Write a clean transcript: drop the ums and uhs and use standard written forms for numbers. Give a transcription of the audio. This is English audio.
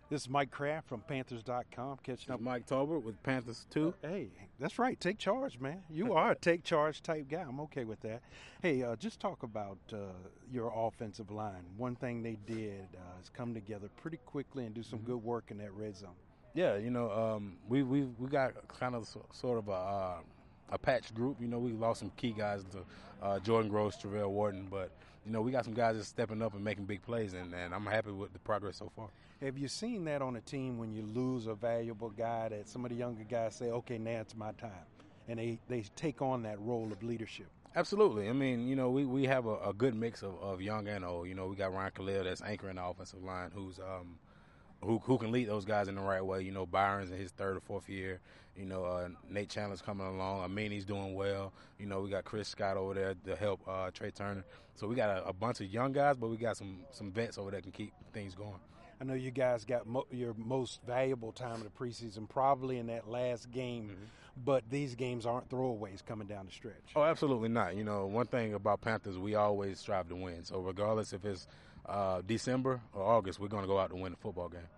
This is Mike Kraft from Panthers.com catching It's up. Mike Tolbert with Panthers 2. Hey, that's right. Take charge, man. You are a take charge type guy. I'm okay with that. Hey, just talk about your offensive line. One thing they did is come together pretty quickly and do some good work in that red zone. Yeah, we got kind of sort of a patch group. We lost some key guys to Jordan Gross, Travell Wharton, but we got some guys that's stepping up and making big plays, and I'm happy with the progress so far. Have you seen that on a team when you lose a valuable guy that some of the younger guys say, okay, now it's my time, and they take on that role of leadership? Absolutely. I mean, we have a good mix of young and old. We got Ryan Khalil that's anchoring the offensive line, who's who can lead those guys in the right way. Byron's in his third or fourth year. Nate Chandler's coming along. Amini's doing well. We got Chris Scott over there to help Trey Turner. So we got a bunch of young guys, but we got some vets over there that can keep things going. I know you guys got your most valuable time of the preseason probably in that last game, but these games aren't throwaways coming down the stretch. Oh, absolutely not. One thing about Panthers, we always strive to win. So regardless if it's December or August, we're going to go out to win the football game.